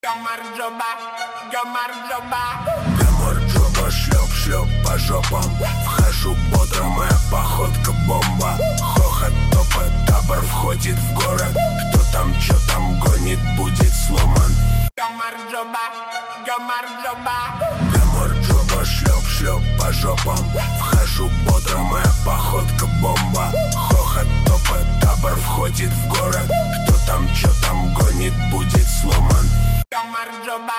Гамарджоба, шлеп-шлеп по жопам. Вхожу бодро, моя походка бомба. Хохот, топот, табор входит в город. Кто там, чё там гонит, будет сломан. Гамарджоба, шлеп-шлеп по жопам. Вхожу бодро, моя походка бомба. Хохот, топот, табор входит в город. Кто там, чё там гонит, будет сломан. Гамарджоба,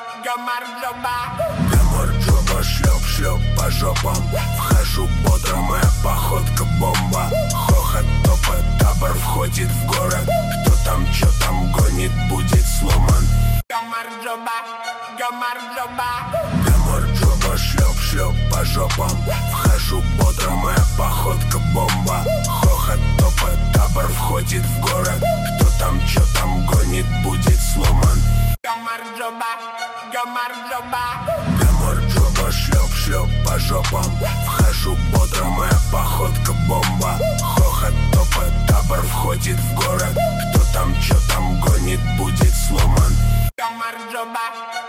шлеп-шлеп по жопам. Вхожу бодро, моя походка бомба. Хохот, топот, табор входит в город. Кто там, чё там гонит, будет сломан. Гамарджоба, шлеп-шлеп по жопам. Вхожу бодро, моя походка бомба. Хохот, топот, табор входит в город. Кто там, чё там гонит, будет сломан. Гамарджоба, шлеп-шлеп по жопам. Вхожу бодро, моя походка бомба. Хохот, топот, табор входит в город. Кто там, чё там гонит, будет сломан. Гамарджоба,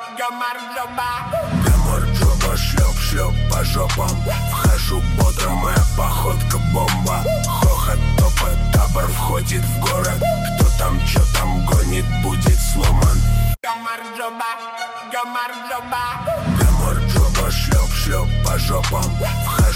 шлеп-шлеп по жопам. Вхожу бодро, моя походка бомба. Хохот, топот, табор входит в город. Кто там, чё там гонит, будет сломан. Гамарджоба, шлеп-шлеп по жопам. Вхожу